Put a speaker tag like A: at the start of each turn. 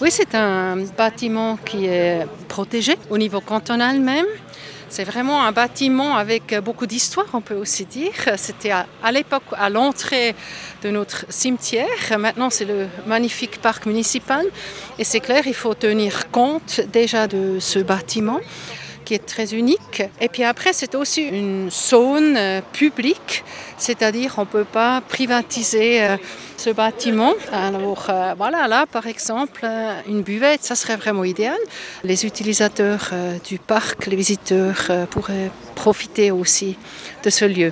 A: Oui, c'est un bâtiment qui est protégé au niveau cantonal même. C'est vraiment un bâtiment avec beaucoup d'histoire, on peut aussi dire. C'était à l'époque à l'entrée de notre cimetière. Maintenant, c'est le magnifique parc municipal. Et c'est clair, il faut tenir compte déjà de ce bâtiment qui est très unique. Et puis après, c'est aussi une zone publique, c'est-à-dire on ne peut pas privatiser ce bâtiment. Alors voilà, là par exemple, une buvette, ça serait vraiment idéal. Les utilisateurs du parc, les visiteurs pourraient profiter aussi de ce lieu.